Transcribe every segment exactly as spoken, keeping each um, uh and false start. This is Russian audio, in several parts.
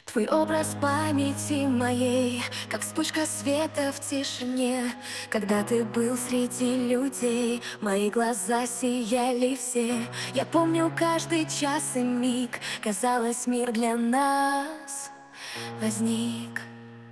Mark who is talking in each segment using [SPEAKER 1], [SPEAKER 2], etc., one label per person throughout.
[SPEAKER 1] Твой образ памяти моей, как вспышка света в тишине. Когда ты был среди людей, мои глаза сияли все. Я помню каждый час и миг, казалось, мир для нас возник.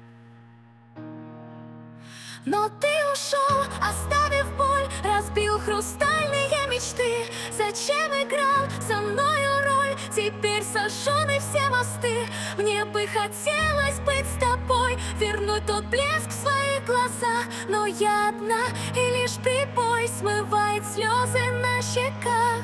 [SPEAKER 1] Но ты ушел, оставив боль, разбил хрустальные мечты. Зачем играл со мною роль? Теперь сожжены все мосты. Мне бы хотелось быть с тобой, вернуть тот блеск в своих глазах. Но я одна, и лишь прибой смывает слезы на щеках.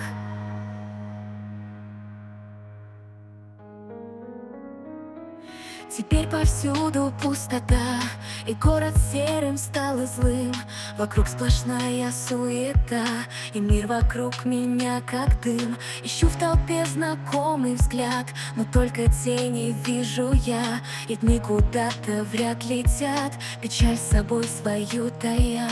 [SPEAKER 1] Теперь повсюду пустота, и город серым стал и злым. Вокруг сплошная суета, и мир вокруг меня как дым. Ищу в толпе знакомый взгляд, но только тени вижу я. И дни куда-то вряд летят, печаль с собой свою тая.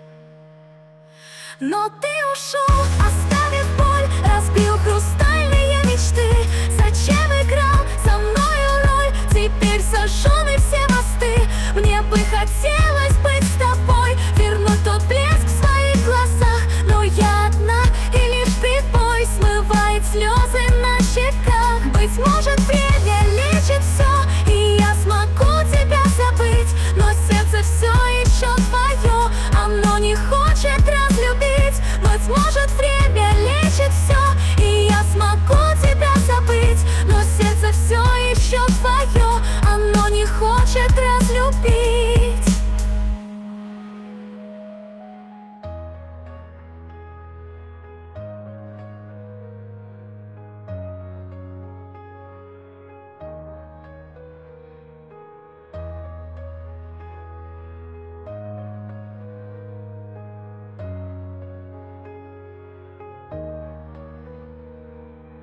[SPEAKER 1] Но ты ушел, оставив боль, разбил хрустальные мечты. Зачем играл со мною роль? Теперь сожжены все мосты. Мне бы хотелось быть с тобой, вернуть тот блеск в своих глазах. Но я одна, и лишь прибой смывает слезы на щеках. Быть может, время лечит все, и я смогу тебя забыть. Но сердце все еще твое, оно не хочет разлюбить. Быть может, время лечит все, и я смогу тебя забыть. Но сердце все еще твое, оно не хочет разлюбить.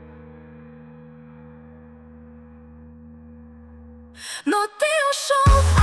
[SPEAKER 1] Но ты ушел,